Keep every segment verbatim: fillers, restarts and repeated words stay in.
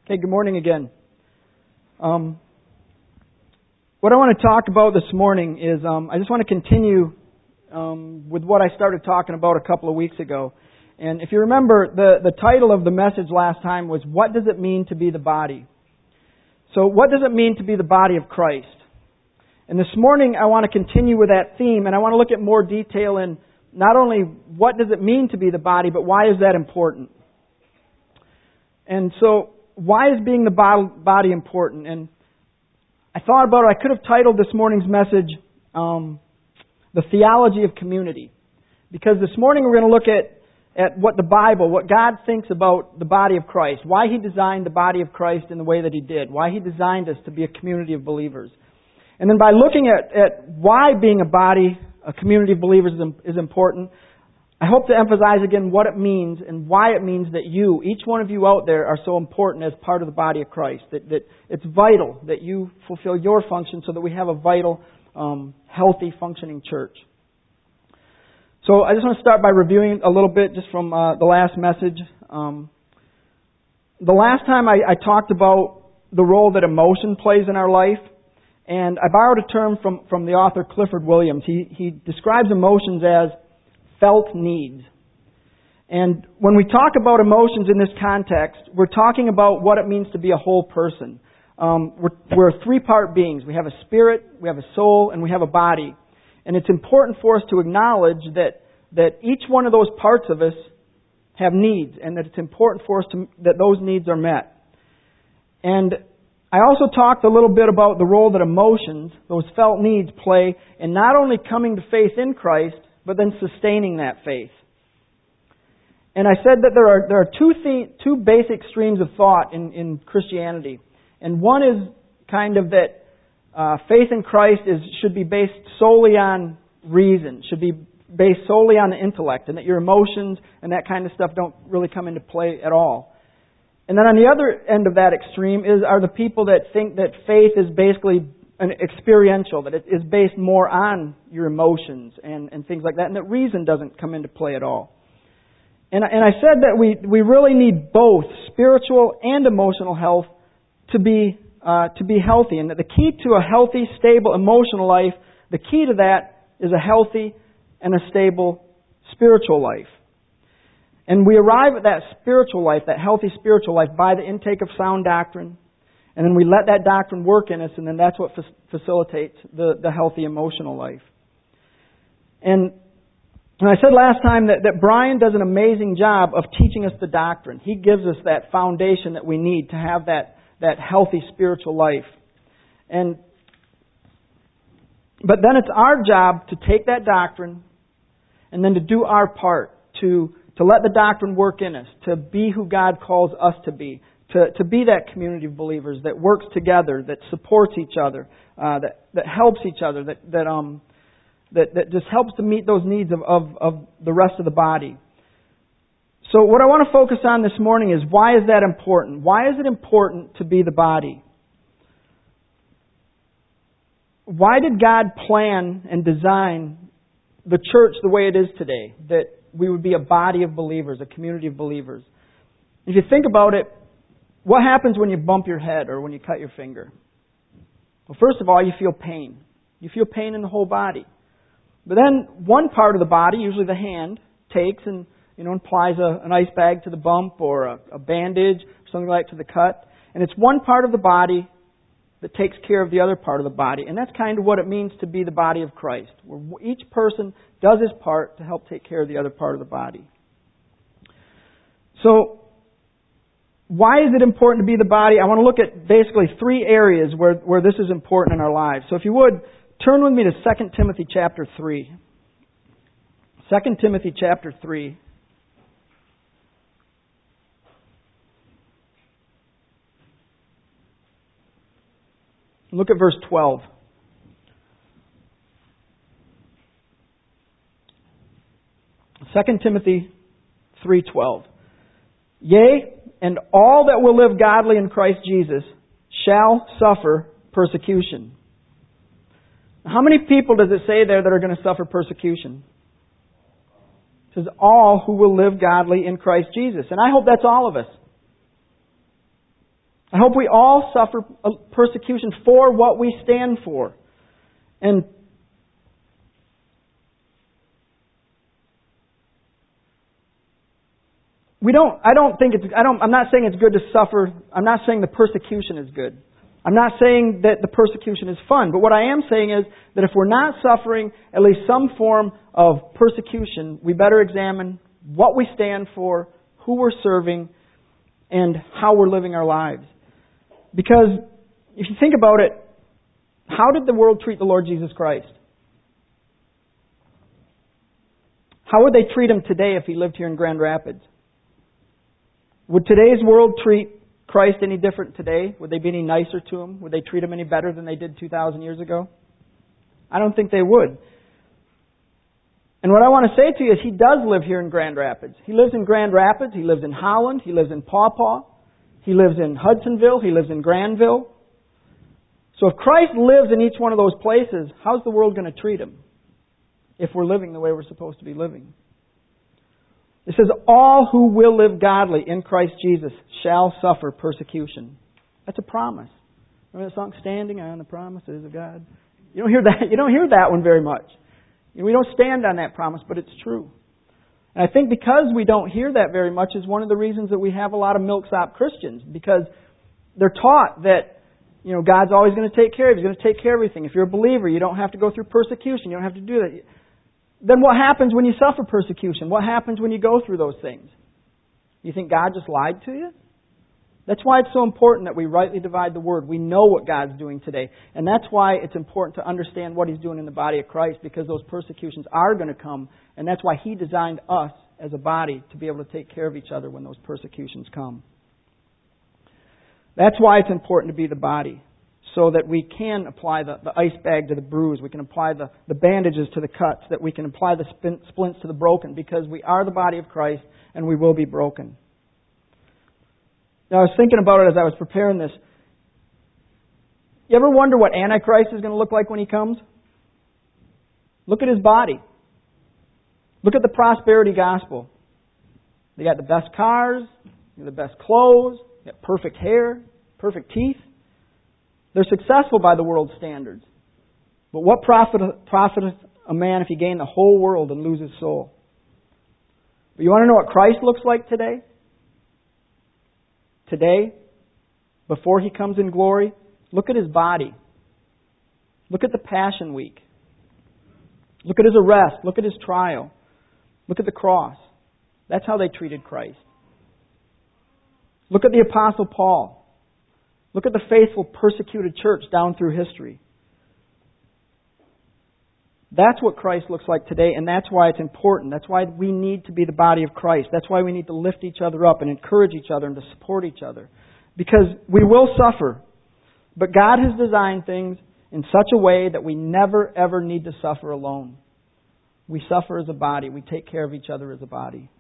Hey, good morning again. Um, what I want to talk about this morning is um, I just want to continue um, with what I started talking about a couple of weeks ago. And if you remember, the, the title of the message last time was, What Does It Mean to Be the Body? So what does it mean to be the body of Christ? And this morning I want to continue with that theme, and I want to look at more detail in not only what does it mean to be the body, but why is that important? And so, why is being the body important? And I thought about it. I could have titled this morning's message, um, The Theology of Community. Because this morning we're going to look at, at what the Bible, what God thinks about the body of Christ. Why He designed the body of Christ in the way that He did. Why He designed us to be a community of believers. And then by looking at, at why being a body, a community of believers is, is important, I hope to emphasize again what it means and why it means that you, each one of you out there, are so important as part of the body of Christ. That, that it's vital that you fulfill your function so that we have a vital, um, healthy, functioning church. So I just want to start by reviewing a little bit just from uh, the last message. Um, the last time I, I talked about the role that emotion plays in our life, and I borrowed a term from, from the author Clifford Williams. He, he describes emotions as felt needs. And when we talk about emotions in this context, we're talking about what it means to be a whole person. Um, we're, we're three-part beings. We have a spirit, we have a soul, and we have a body. And it's important for us to acknowledge that, that each one of those parts of us have needs, and that it's important for us to, that those needs are met. And I also talked a little bit about the role that emotions, those felt needs, play in not only coming to faith in Christ, but then sustaining that faith. And I said that there are there are two the, two basic streams of thought in, in Christianity. And one is kind of that uh, faith in Christ is should be based solely on reason, should be based solely on the intellect, and that your emotions and that kind of stuff don't really come into play at all. And then on the other end of that extreme is are the people that think that faith is basically an experiential, that it is based more on your emotions and, and things like that, and that reason doesn't come into play at all. And, and I said that we, we really need both spiritual and emotional health to be uh, to be healthy, and that the key to a healthy, stable, emotional life, the key to that is a healthy and a stable spiritual life. And we arrive at that spiritual life, that healthy spiritual life, by the intake of sound doctrine. And then we let that doctrine work in us, and then that's what fa- facilitates the, the healthy emotional life. And, and I said last time that, that Brian does an amazing job of teaching us the doctrine. He gives us that foundation that we need to have that, that healthy spiritual life. And but then it's our job to take that doctrine and then to do our part, to, to let the doctrine work in us, to be who God calls us to be. To, to be that community of believers that works together, that supports each other, uh, that, that helps each other, that that um that, that just helps to meet those needs of, of, of the rest of the body. So what I want to focus on this morning is why is that important? Why is it important to be the body? Why did God plan and design the church the way it is today? That we would be a body of believers, a community of believers. If you think about it, what happens when you bump your head or when you cut your finger? Well, first of all, you feel pain. You feel pain in the whole body. But then one part of the body, usually the hand, takes and you know applies a, an ice bag to the bump or a, a bandage or something like that to the cut. And it's one part of the body that takes care of the other part of the body. And that's kind of what it means to be the body of Christ, where each person does his part to help take care of the other part of the body. So, why is it important to be the body? I want to look at basically three areas where, where this is important in our lives. So if you would, turn with me to Second Timothy chapter three. Second Timothy chapter three. Look at verse twelve. Second Timothy three twelve. Yea, and all that will live godly in Christ Jesus shall suffer persecution. How many people does it say there that are going to suffer persecution? It says all who will live godly in Christ Jesus. And I hope that's all of us. I hope we all suffer persecution for what we stand for. And we don't, I don't think it's, I don't, I'm not saying it's good to suffer. I'm not saying the persecution is good. I'm not saying that the persecution is fun. But what I am saying is that if we're not suffering at least some form of persecution, we better examine what we stand for, who we're serving, and how we're living our lives. Because if you think about it, how did the world treat the Lord Jesus Christ? How would they treat Him today if He lived here in Grand Rapids? Would today's world treat Christ any different today? Would they be any nicer to Him? Would they treat Him any better than they did two thousand years ago? I don't think they would. And what I want to say to you is He does live here in Grand Rapids. He lives in Grand Rapids. He lives in Holland. He lives in Paw Paw. He lives in Hudsonville. He lives in Granville. So if Christ lives in each one of those places, how's the world going to treat Him if we're living the way we're supposed to be living? It says, all who will live godly in Christ Jesus shall suffer persecution. That's a promise. Remember that song, Standing on the Promises of God? You don't hear that, you don't hear that one very much. We don't stand on that promise, but it's true. And I think because we don't hear that very much is one of the reasons that we have a lot of milksop Christians, because they're taught that, you know, God's always going to take care of you. He's going to take care of everything. If you're a believer, you don't have to go through persecution. You don't have to do that. Then what happens when you suffer persecution? What happens when you go through those things? You think God just lied to you? That's why it's so important that we rightly divide the Word. We know what God's doing today. And that's why it's important to understand what He's doing in the body of Christ, because those persecutions are going to come. And that's why He designed us as a body to be able to take care of each other when those persecutions come. That's why it's important to be the body, so that we can apply the, the ice bag to the bruise, we can apply the, the bandages to the cuts, that we can apply the spin, splints to the broken, because we are the body of Christ and we will be broken. Now, I was thinking about it as I was preparing this. You ever wonder what Antichrist is going to look like when he comes? Look at his body. Look at the prosperity gospel. They got the best cars, the best clothes, they got perfect hair, perfect teeth. They're successful by the world's standards. But what profit profiteth a man if he gain the whole world and lose his soul? But you want to know what Christ looks like today? Today, before He comes in glory, look at His body. Look at the Passion Week. Look at His arrest. Look at His trial. Look at the cross. That's how they treated Christ. Look at the Apostle Paul. Look at the faithful, persecuted church down through history. That's what Christ looks like today, and that's why it's important. That's why we need to be the body of Christ. That's why we need to lift each other up and encourage each other and to support each other. Because we will suffer, but God has designed things in such a way that we never, ever need to suffer alone. We suffer as a body. We take care of each other as a body.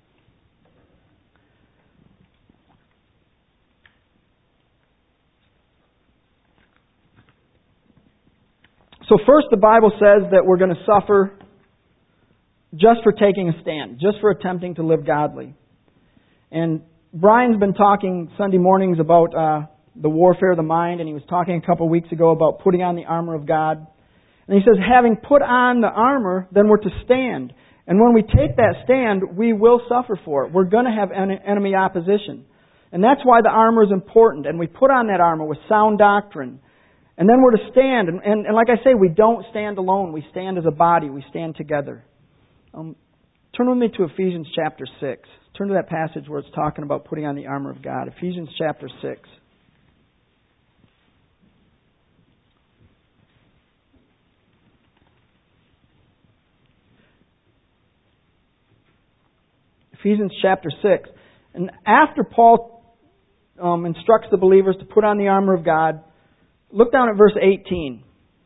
So first, the Bible says that we're going to suffer just for taking a stand, just for attempting to live godly. And Brian's been talking Sunday mornings about uh, the warfare of the mind, and he was talking a couple of weeks ago about putting on the armor of God. And he says, having put on the armor, then we're to stand. And when we take that stand, we will suffer for it. We're going to have en- enemy opposition. And that's why the armor is important. And we put on that armor with sound doctrine. And then we're to stand. And, and, and like I say, we don't stand alone. We stand as a body. We stand together. Um, turn with me to Ephesians chapter six. Turn to that passage where it's talking about putting on the armor of God. Ephesians chapter six. Ephesians chapter six. And after Paul um, instructs the believers to put on the armor of God, look down at verse eighteen.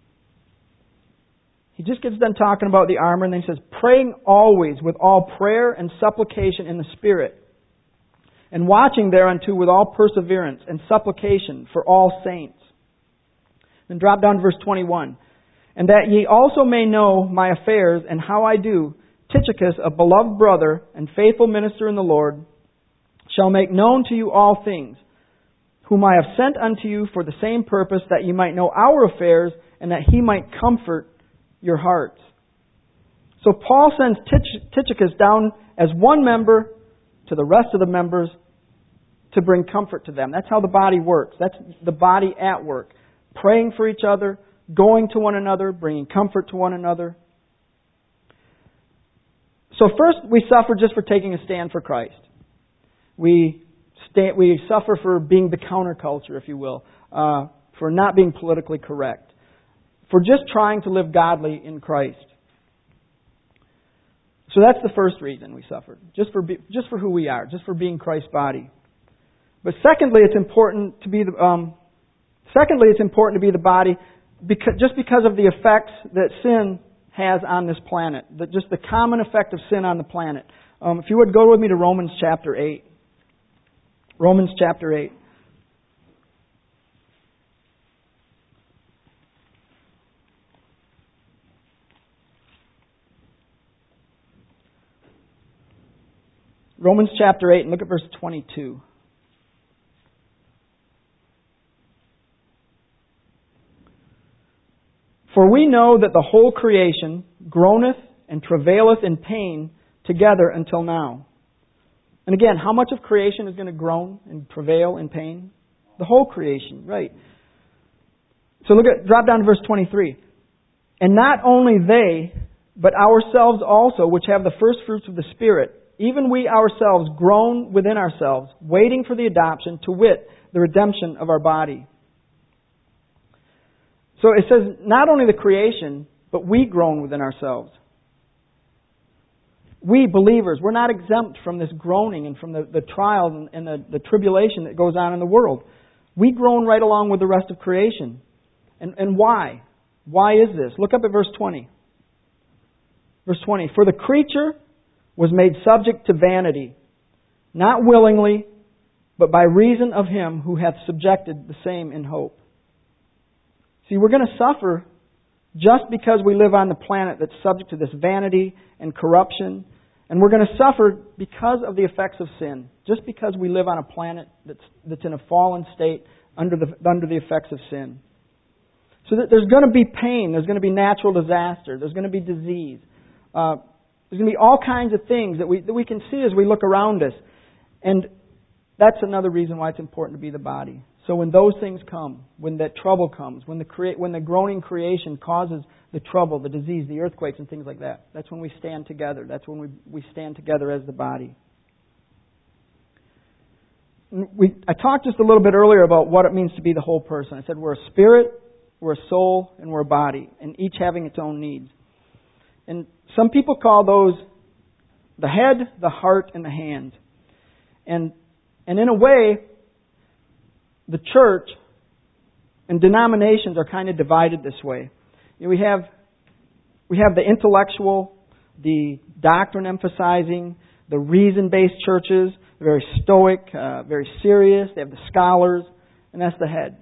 He just gets done talking about the armor, and then he says, praying always with all prayer and supplication in the Spirit, and watching thereunto with all perseverance and supplication for all saints. Then drop down to verse twenty-one. And that ye also may know my affairs and how I do, Tychicus, a beloved brother and faithful minister in the Lord, shall make known to you all things. whom I have sent unto you for the same purpose, that ye might know our affairs, and that he might comfort your hearts. So Paul sends Tychicus down as one member to the rest of the members to bring comfort to them. That's how the body works. That's the body at work. Praying for each other, going to one another, bringing comfort to one another. So first, we suffer just for taking a stand for Christ. We stand, we suffer for being the counterculture, if you will, uh, for not being politically correct, for just trying to live godly in Christ. So that's the first reason we suffer, just for be, just for who we are, just for being Christ's body. But secondly, it's important to be the um, secondly it's important to be the body because just because of the effects that sin has on this planet, that just the common effect of sin on the planet. Um, if you would go with me to Romans chapter eight. Romans chapter eight. Romans chapter eight, and look at verse twenty-two. For we know that the whole creation groaneth and travaileth in pain together until now. And again, how much of creation is going to groan and travail in pain? The whole creation, right. So look at, drop down to verse twenty-three. And not only they, but ourselves also, which have the first fruits of the Spirit, even we ourselves groan within ourselves, waiting for the adoption, to wit, the redemption of our body. So it says, not only the creation, but we groan within ourselves. We, believers, we're not exempt from this groaning and from the, the trials and, and the, the tribulation that goes on in the world. We groan right along with the rest of creation. And, and why? Why is this? Look up at verse twenty. Verse twenty. For the creature was made subject to vanity, not willingly, but by reason of Him who hath subjected the same in hope. See, we're going to suffer just because we live on the planet that's subject to this vanity and corruption. And we're going to suffer because of the effects of sin. Just because we live on a planet that's that's in a fallen state under the under the effects of sin. So that there's going to be pain. There's going to be natural disaster. There's going to be disease. Uh, there's going to be all kinds of things that we that we can see as we look around us. And that's another reason why it's important to be the body. So when those things come, when that trouble comes, when the crea- when the groaning creation causes the trouble, the disease, the earthquakes and things like that, that's when we stand together. That's when we, we stand together as the body. We, I talked just a little bit earlier about what it means to be the whole person. I said we're a spirit, we're a soul, and we're a body, and each having its own needs. And some people call those the head, the heart, and the hand. And and in a way, the church and denominations are kind of divided this way. You know, we have we have the intellectual, the doctrine emphasizing, the reason-based churches, very stoic, uh, very serious. They have the scholars, and that's the head.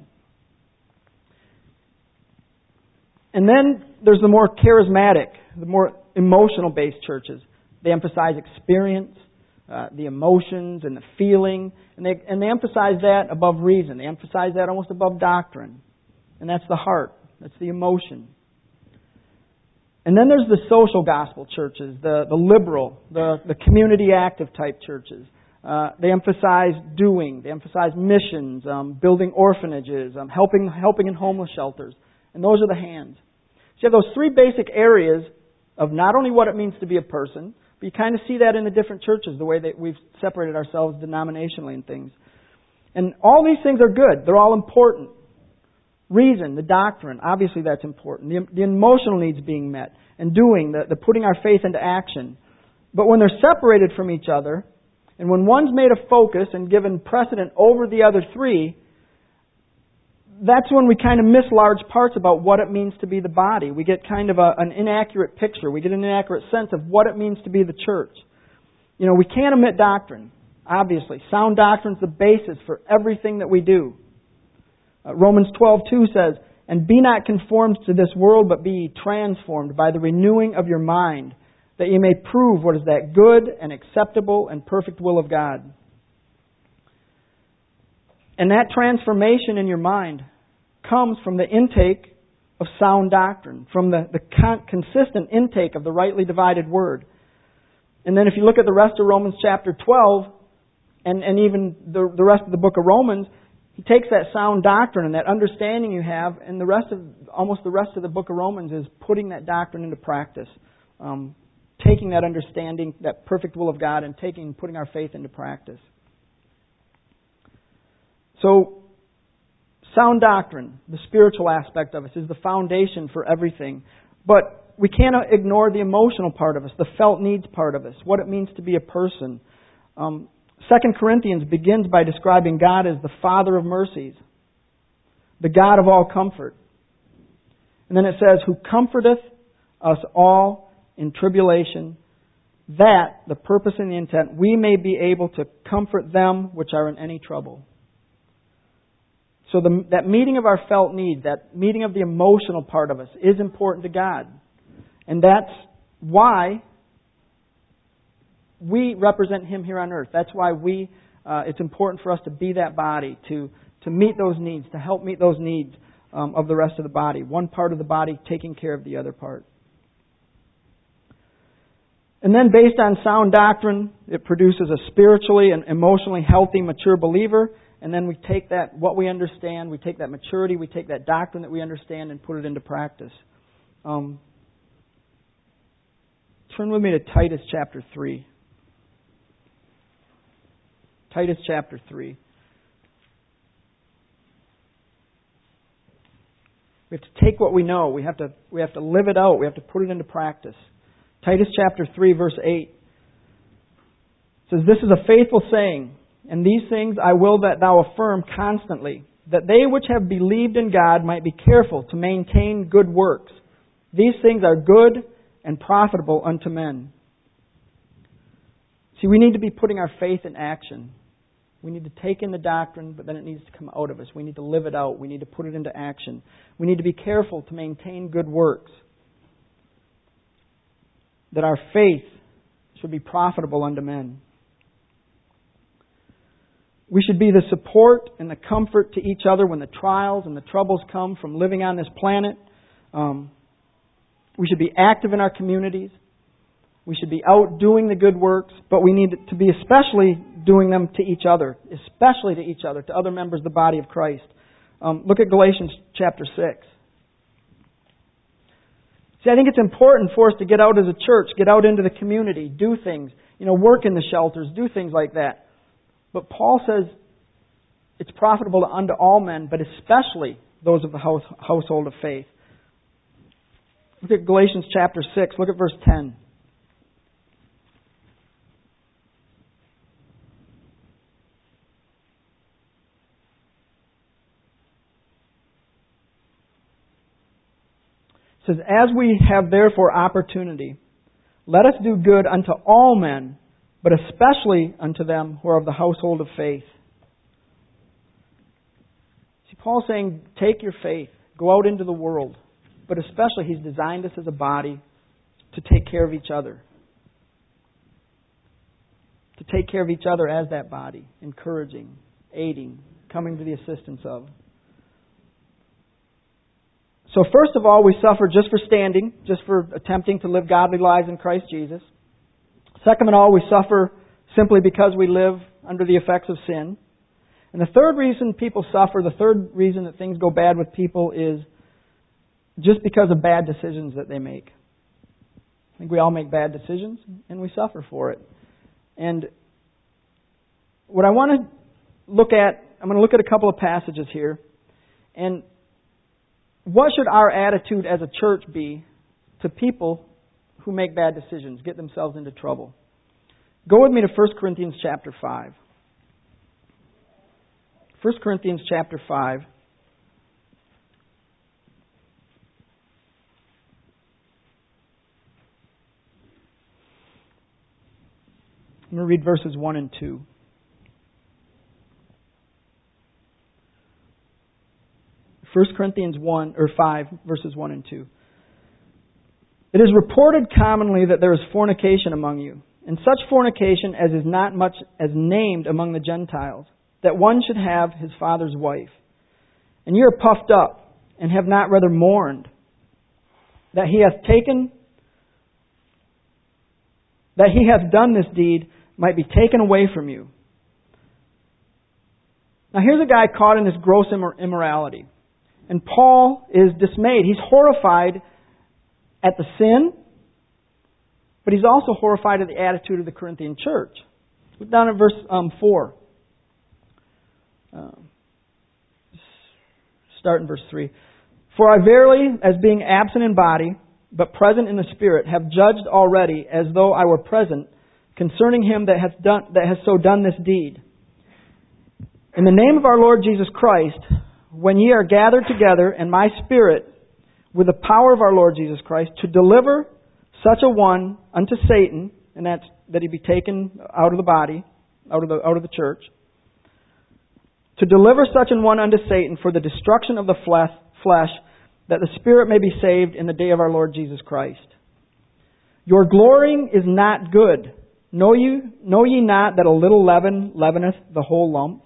And then there's the more charismatic, the more emotional-based churches. They emphasize experience, uh, the emotions and the feeling, and they and they emphasize that above reason. They emphasize that almost above doctrine. And that's the heart. That's the emotion. And then there's the social gospel churches, the, the liberal, the, the community active type churches. Uh, they emphasize doing. They emphasize missions, um, building orphanages, um, helping helping in homeless shelters. And those are the hands. So you have those three basic areas of not only what it means to be a person, but you kind of see that in the different churches, the way that we've separated ourselves denominationally and things. And all these things are good. They're all important. Reason, the doctrine, obviously that's important. The, the emotional needs being met. And doing, the, the putting our faith into action. But when they're separated from each other, and when one's made a focus and given precedent over the other three, that's when we kind of miss large parts about what it means to be the body. We get kind of a, an inaccurate picture. We get an inaccurate sense of what it means to be the church. You know, we can't omit doctrine, obviously. Sound doctrine is the basis for everything that we do. Uh, Romans twelve two says, "And be not conformed to this world, but be transformed by the renewing of your mind, that you may prove what is that good and acceptable and perfect will of God." And that transformation in your mind comes from the intake of sound doctrine, from the, the con- consistent intake of the rightly divided word. And then if you look at the rest of Romans chapter twelve, and, and even the, the rest of the book of Romans, he takes that sound doctrine and that understanding you have, and the rest of, almost the rest of the book of Romans is putting that doctrine into practice. Um, taking that understanding, that perfect will of God, and taking, putting our faith into practice. So, sound doctrine, the spiritual aspect of us, is the foundation for everything. But we cannot ignore the emotional part of us, the felt needs part of us, what it means to be a person. Um, Second Corinthians begins by describing God as the Father of mercies, the God of all comfort. And then it says, who comforteth us all in tribulation, that, the purpose and the intent, we may be able to comfort them which are in any trouble. So the, that meeting of our felt need, that meeting of the emotional part of us is important to God. And that's why we represent Him here on earth. That's why we, uh, it's important for us to be that body, to, to meet those needs, to help meet those needs um, of the rest of the body. One part of the body taking care of the other part. And then based on sound doctrine, it produces a spiritually and emotionally healthy, mature believer. And then we take that, what we understand, we take that maturity, we take that doctrine that we understand and put it into practice. Um, turn with me to Titus chapter three. Titus chapter three. We have to take what we know. We have to, we have to live it out. We have to put it into practice. Titus chapter three, verse eight says, this is a faithful saying, and these things I will that thou affirm constantly, that they which have believed in God might be careful to maintain good works. These things are good and profitable unto men. See, we need to be putting our faith in action. We need to take in the doctrine, but then it needs to come out of us. We need to live it out. We need to put it into action. We need to be careful to maintain good works. That our faith should be profitable unto men. We should be the support and the comfort to each other when the trials and the troubles come from living on this planet. Um, we should be active in our communities. We should be out doing the good works, but we need to be especially doing them to each other, especially to each other, to other members of the body of Christ. Um, look at Galatians chapter six. See, I think it's important for us to get out as a church, get out into the community, do things, you know, work in the shelters, do things like that. But Paul says it's profitable unto all men, but especially those of the house, household of faith. Look at Galatians chapter six, look at verse ten. It says, as we have therefore opportunity, let us do good unto all men, but especially unto them who are of the household of faith. See, Paul's saying, take your faith, go out into the world, but especially He's designed us as a body to take care of each other. To take care of each other as that body, encouraging, aiding, coming to the assistance of. So first of all, we suffer just for standing, just for attempting to live godly lives in Christ Jesus. Second of all, we suffer simply because we live under the effects of sin. And the third reason people suffer, the third reason that things go bad with people is just because of bad decisions that they make. I think we all make bad decisions and we suffer for it. And what I want to look at, I'm going to look at a couple of passages here. And what should our attitude as a church be to people who make bad decisions, get themselves into trouble? Go with me to First Corinthians chapter five. First Corinthians chapter five. I'm going to read verses one and two. First Corinthians one or five, verses one and two. It is reported commonly that there is fornication among you, and such fornication as is not much as named among the Gentiles, that one should have his father's wife. And ye are puffed up, and have not rather mourned, that he hath taken, that he hath done this deed might be taken away from you. Now here's a guy caught in this gross immor- immorality. And Paul is dismayed. He's horrified at the sin, but he's also horrified at the attitude of the Corinthian church. Look down at verse um, four. Uh, start in verse three. For I verily, as being absent in body, but present in the Spirit, have judged already, as though I were present, concerning him that hath done that has so done this deed. In the name of our Lord Jesus Christ, when ye are gathered together in my spirit, with the power of our Lord Jesus Christ, to deliver such a one unto Satan, and that's that he be taken out of the body, out of the out of the church, to deliver such an one unto Satan for the destruction of the flesh, flesh, that the spirit may be saved in the day of our Lord Jesus Christ. Your glorying is not good. Know you know ye not that a little leaven leaveneth the whole lump?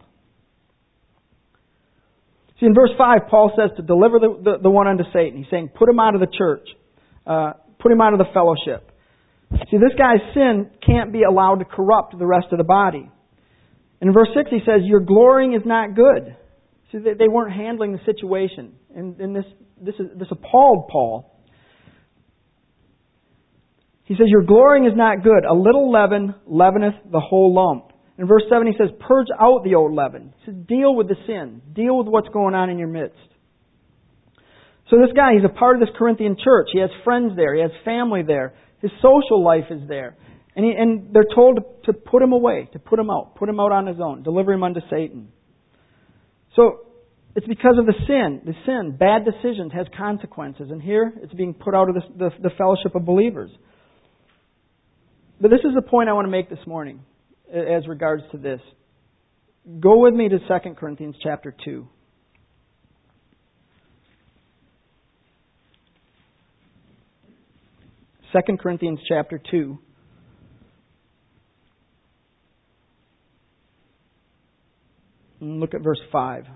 See, in verse five, Paul says to deliver the, the, the one unto Satan. He's saying, put him out of the church. Uh, put him out of the fellowship. See, this guy's sin can't be allowed to corrupt the rest of the body. In verse six, he says, your glorying is not good. See, they, they weren't handling the situation. And, and this, this, is, this appalled Paul. He says, your glorying is not good. A little leaven leaveneth the whole lump. In verse seven, he says, purge out the old leaven. He says, deal with the sin. Deal with what's going on in your midst. So this guy, he's a part of this Corinthian church. He has friends there. He has family there. His social life is there. And, he, and they're told to, to put him away, to put him out. Put him out on his own. Deliver him unto Satan. So it's because of the sin. The sin, bad decisions, has consequences. And here, it's being put out of the, the, the fellowship of believers. But this is the point I want to make this morning as regards to this. Go with me to Second Corinthians chapter two. Second Corinthians chapter two. And look at verse five.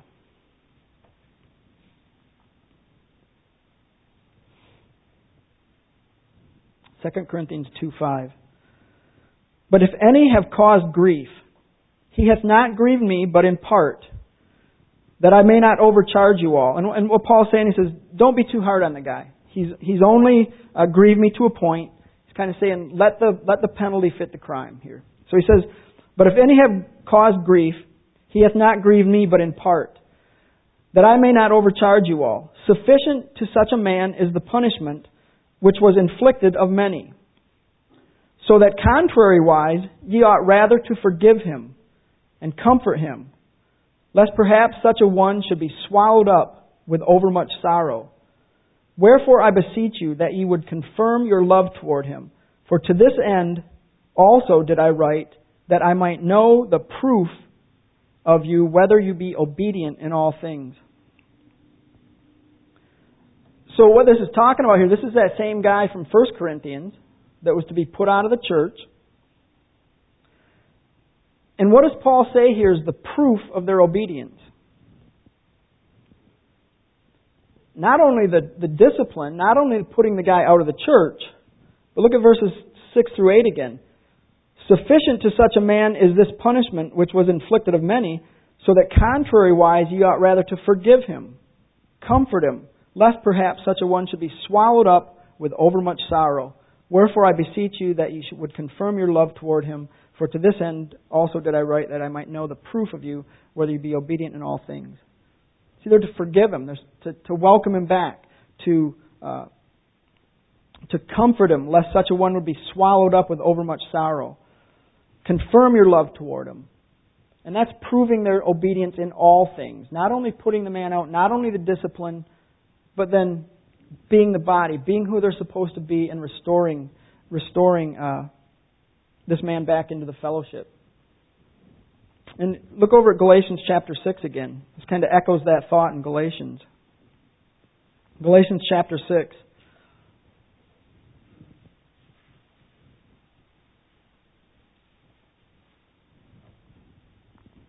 Second Corinthians two five. But if any have caused grief, he hath not grieved me, but in part, that I may not overcharge you all. And, and what Paul's saying, he says, don't be too hard on the guy. He's he's only uh, grieved me to a point. He's kind of saying, let the let the penalty fit the crime here. So he says, but if any have caused grief, he hath not grieved me, but in part, that I may not overcharge you all. Sufficient to such a man is the punishment which was inflicted of many. So that contrariwise, ye ought rather to forgive him and comfort him, lest perhaps such a one should be swallowed up with overmuch sorrow. Wherefore I beseech you that ye would confirm your love toward him. For to this end also did I write, that I might know the proof of you, whether you be obedient in all things. So what this is talking about here, this is that same guy from First Corinthians that was to be put out of the church. And what does Paul say here is the proof of their obedience? Not only the, the discipline, not only putting the guy out of the church, but look at verses six through eight again. Sufficient to such a man is this punishment which was inflicted of many, so that contrariwise ye ought rather to forgive him, comfort him, lest perhaps such a one should be swallowed up with overmuch sorrow. Wherefore I beseech you that you would confirm your love toward him, for to this end also did I write, that I might know the proof of you, whether you be obedient in all things. See, they're to forgive him, there's to, to welcome him back, to uh, to comfort him, lest such a one would be swallowed up with overmuch sorrow. Confirm your love toward him. And that's proving their obedience in all things. Not only putting the man out, not only the discipline, but then being the body, being who they're supposed to be, and restoring restoring uh, this man back into the fellowship. And look over at Galatians chapter six again. This kind of echoes that thought in Galatians. Galatians chapter six.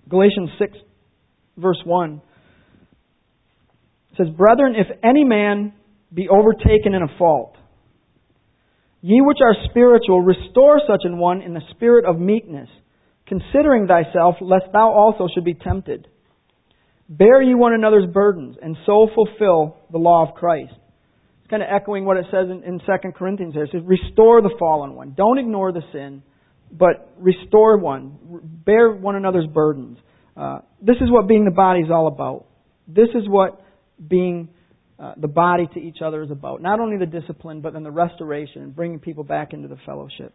Galatians six, verse one. It says, Brethren, if any man be overtaken in a fault, ye which are spiritual, restore such an one in the spirit of meekness, considering thyself, lest thou also should be tempted. Bear ye one another's burdens, and so fulfill the law of Christ. It's kind of echoing what it says in, in Second Corinthians there. It says, restore the fallen one. Don't ignore the sin, but restore one. Bear one another's burdens. Uh, this is what being the body is all about. This is what being uh, the body to each other is about. Not only the discipline, but then the restoration and bringing people back into the fellowship.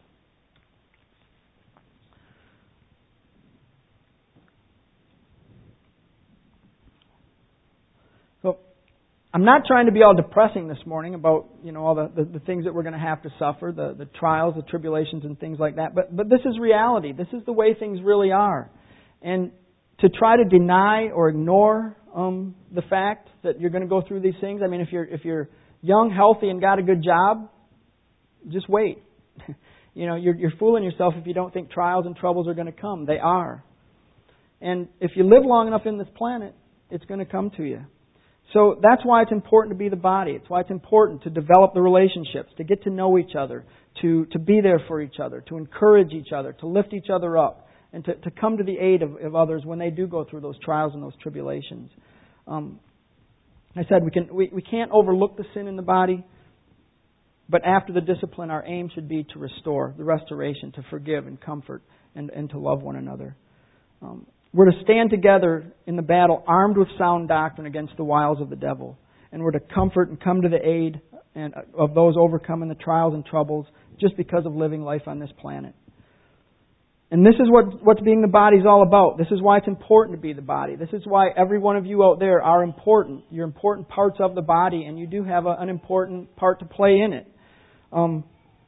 So, I'm not trying to be all depressing this morning about, you know, all the, the, the things that we're going to have to suffer, the, the trials, the tribulations and things like that. But, but this is reality. This is the way things really are. And to try to deny or ignore um, the fact that you're going to go through these things. I mean, if you're if you're young, healthy, and got a good job, just wait. you know, you're, you're fooling yourself if you don't think trials and troubles are going to come. They are. And if you live long enough in this planet, it's going to come to you. So that's why it's important to be the body. It's why it's important to develop the relationships, to get to know each other, to, to be there for each other, to encourage each other, to lift each other up, and to, to come to the aid of, of others when they do go through those trials and those tribulations. Um, I said we can we, we can't overlook the sin in the body, but after the discipline, our aim should be to restore, the restoration, to forgive and comfort, and, and to love one another. Um, we're to stand together in the battle, armed with sound doctrine against the wiles of the devil, and we're to comfort and come to the aid and, of those overcoming the trials and troubles just because of living life on this planet. And this is what what's being the body is all about. This is why it's important to be the body. This is why every one of you out there are important. You're important parts of the body, and you do have a, an important part to play in it. Um,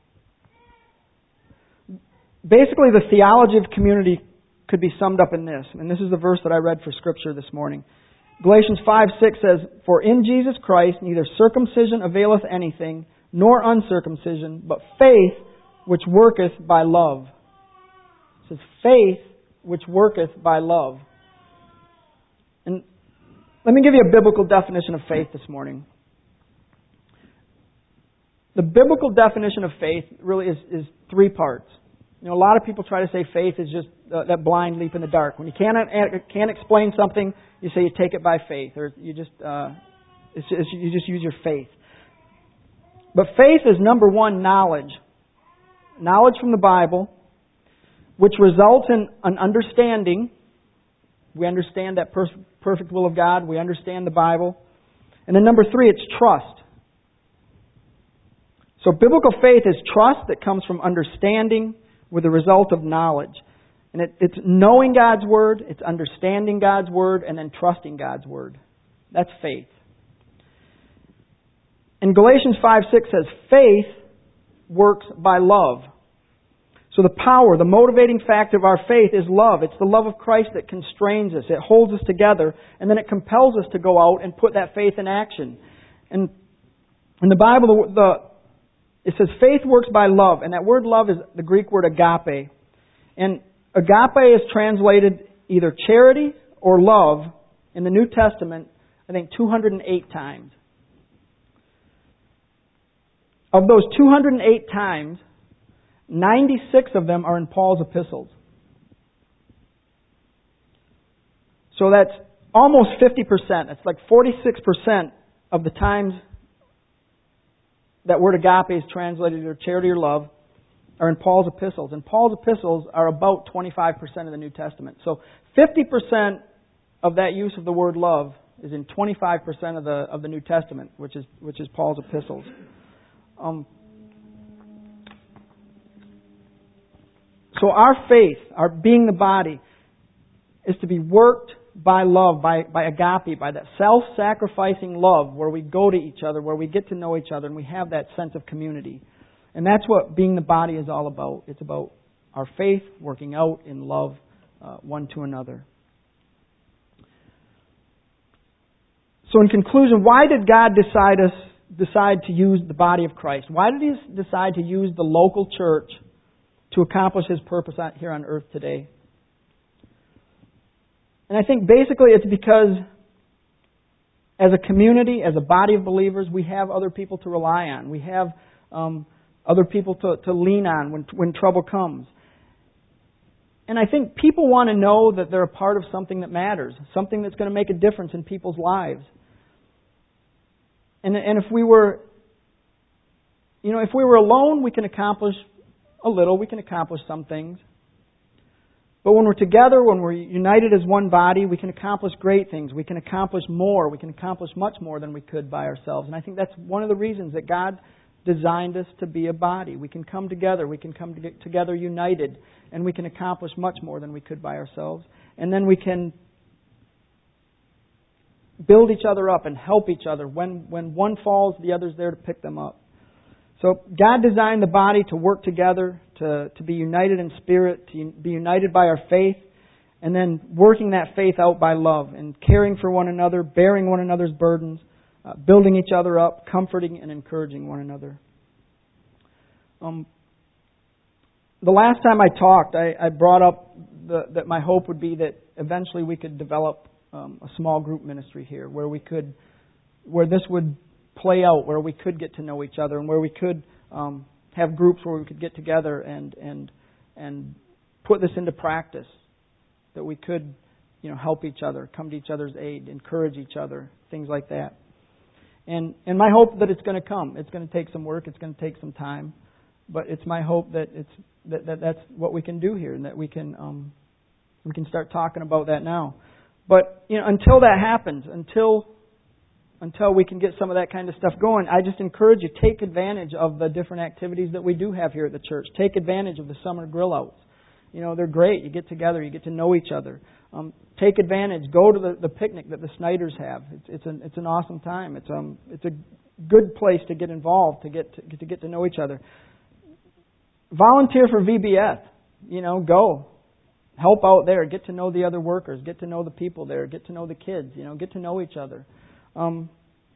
basically, the theology of community could be summed up in this. And this is the verse that I read for Scripture this morning. Galatians five six says, For in Jesus Christ neither circumcision availeth anything, nor uncircumcision, but faith which worketh by love. It says, faith which worketh by love. And let me give you a biblical definition of faith this morning. The biblical definition of faith really is, is three parts. You know, a lot of people try to say faith is just uh, that blind leap in the dark. When you can't can't explain something, you say you take it by faith, or you just uh, it's just, you just use your faith. But faith is number one, knowledge, knowledge from the Bible, which results in an understanding. We understand that per- perfect will of God. We understand the Bible. And then number three, it's trust. So biblical faith is trust that comes from understanding with the result of knowledge. And it, it's knowing God's Word, it's understanding God's Word, and then trusting God's Word. That's faith. And Galatians five six says, faith works by love. So the power, the motivating factor of our faith is love. It's the love of Christ that constrains us. It holds us together, and then it compels us to go out and put that faith in action. And in the Bible, the, the it says faith works by love, and that word love is the Greek word agape. And agape is translated either charity or love in the New Testament, I think two hundred eight times. Of those two hundred eight times, ninety-six of them are in Paul's epistles. So that's almost fifty percent. It's like forty-six percent of the times that word agape is translated either charity or love are in Paul's epistles. And Paul's epistles are about twenty-five percent of the New Testament. So fifty percent of that use of the word love is in twenty-five percent of the of the New Testament, which is which is Paul's epistles. Um, so our faith, our being the body, is to be worked by love, by, by agape, by that self-sacrificing love where we go to each other, where we get to know each other, and we have that sense of community. And that's what being the body is all about. It's about our faith working out in love uh, one to another. So in conclusion, why did God decide us decide to use the body of Christ? Why did He decide to use the local church to accomplish His purpose here on earth today? And I think basically it's because as a community, as a body of believers, we have other people to rely on. We have um, other people to, to lean on when when trouble comes. And I think people want to know that they're a part of something that matters, something that's going to make a difference in people's lives. And and if we were, you know, if we were alone, we can accomplish a little. We can accomplish some things. But when we're together, when we're united as one body, we can accomplish great things. We can accomplish more. We can accomplish much more than we could by ourselves. And I think that's one of the reasons that God designed us to be a body. We can come together. We can come to together united. And we can accomplish much more than we could by ourselves. And then we can build each other up and help each other. When, when one falls, the other's there to pick them up. So God designed the body to work together, to, to be united in spirit, to be united by our faith, and then working that faith out by love and caring for one another, bearing one another's burdens, uh, building each other up, comforting and encouraging one another. Um, the last time I talked, I, I brought up the, that my hope would be that eventually we could develop um, a small group ministry here, where we could, where this would play out, where we could get to know each other and where we could um, have groups where we could get together and and and put this into practice, that we could, you know, help each other, come to each other's aid, encourage each other, things like that. And and my hope that it's going to come. It's going to take some work. It's going to take some time, but it's my hope that it's that, that that's what we can do here, and that we can um, we can start talking about that now. But you know, until that happens, until Until we can get some of that kind of stuff going, I just encourage you, take advantage of the different activities that we do have here at the church. Take advantage of the summer grill outs. You know, they're great. You get together, you get to know each other. Um, take advantage. Go to the, the picnic that the Snyders have. It's it's an it's an awesome time. It's um it's a good place to get involved, to get to, to get to know each other. Volunteer for V B S. You know, go. Help out there. Get to know the other workers. Get to know the people there. Get to know the kids. You know, get to know each other. Um,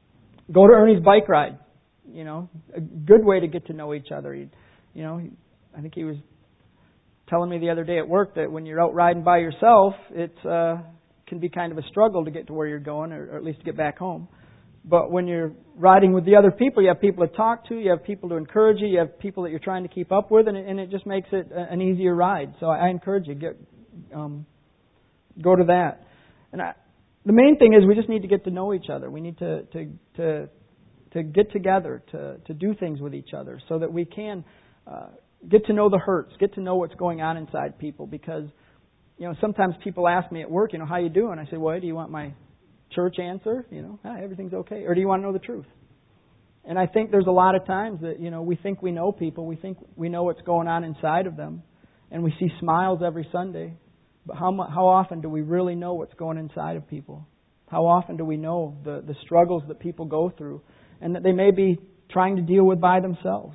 go to Ernie's bike ride. You know, a good way to get to know each other. You, you know, I think he was telling me the other day at work that when you're out riding by yourself, it uh, can be kind of a struggle to get to where you're going, or, or at least to get back home. But when you're riding with the other people, you have people to talk to, you have people to encourage you, you have people that you're trying to keep up with, and it, and it just makes it an easier ride. So I, I encourage you, get um, go to that. And I. The main thing is we just need to get to know each other. We need to to to, to get together, to, to do things with each other, so that we can uh, get to know the hurts, get to know what's going on inside people. Because, you know, sometimes people ask me at work, you know, how you doing? I say, well, do you want my church answer? You know, ah, everything's okay. Or do you want to know the truth? And I think there's a lot of times that, you know, we think we know people. We think we know what's going on inside of them. And we see smiles every Sunday. But how how often do we really know what's going inside of people? How often do we know the, the struggles that people go through, and that they may be trying to deal with by themselves?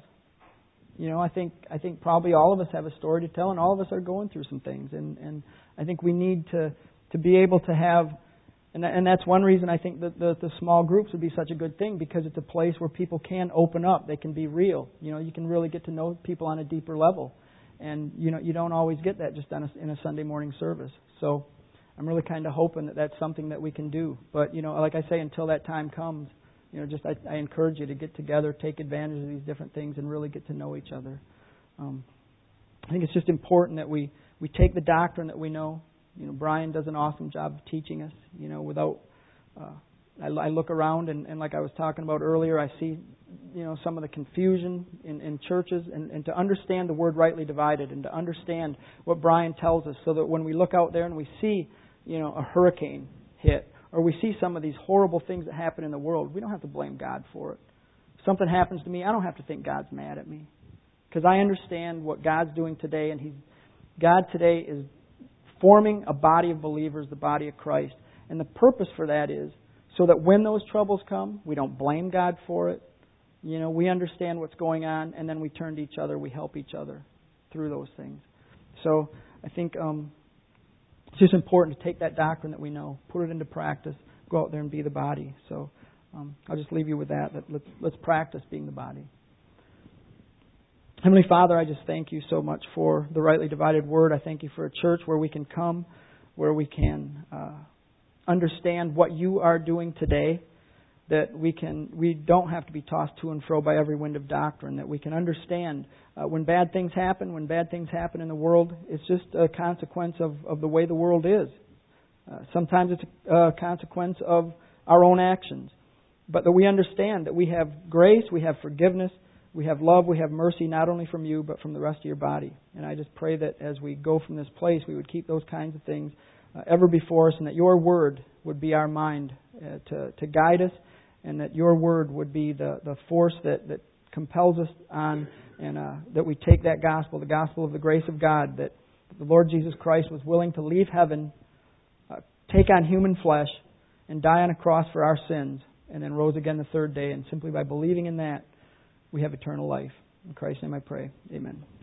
You know, I think I think probably all of us have a story to tell, and all of us are going through some things. And, and I think we need to, to be able to have, and and that's one reason I think that the, the small groups would be such a good thing, because it's a place where people can open up, they can be real. You know, you can really get to know people on a deeper level. And, you know, you don't always get that just on a, in a Sunday morning service. So I'm really kind of hoping that that's something that we can do. But, you know, like I say, until that time comes, you know, just I, I encourage you to get together, take advantage of these different things, and really get to know each other. Um, I think it's just important that we, we take the doctrine that we know. You know, Brian does an awesome job of teaching us, you know, without... Uh, I, I look around, and, and like I was talking about earlier, I see, you know, some of the confusion in, in churches, and, and to understand the word rightly divided, and to understand what Brian tells us, so that when we look out there and we see, you know, a hurricane hit, or we see some of these horrible things that happen in the world, we don't have to blame God for it. If something happens to me, I don't have to think God's mad at me, because I understand what God's doing today, and He's God today is forming a body of believers, the body of Christ, and the purpose for that is so that when those troubles come, we don't blame God for it. You know, we understand what's going on, and then we turn to each other, we help each other through those things. So I think um, it's just important to take that doctrine that we know, put it into practice, go out there and be the body. So um, I'll just leave you with that, that let's, let's practice being the body. Heavenly Father, I just thank you so much for the rightly divided word. I thank you for a church where we can come, where we can uh, understand what you are doing today, that we can we don't have to be tossed to and fro by every wind of doctrine, that we can understand uh, when bad things happen, when bad things happen in the world, it's just a consequence of, of the way the world is. Uh, sometimes it's a uh, consequence of our own actions. But that we understand that we have grace, we have forgiveness, we have love, we have mercy, not only from you, but from the rest of your body. And I just pray that as we go from this place, we would keep those kinds of things uh, ever before us, and that your word would be our mind uh, to, to guide us, and that your word would be the, the force that, that compels us on, and uh, that we take that gospel, the gospel of the grace of God, that the Lord Jesus Christ was willing to leave heaven, uh, take on human flesh, and die on a cross for our sins, and then rose again the third day. And simply by believing in that, we have eternal life. In Christ's name I pray. Amen.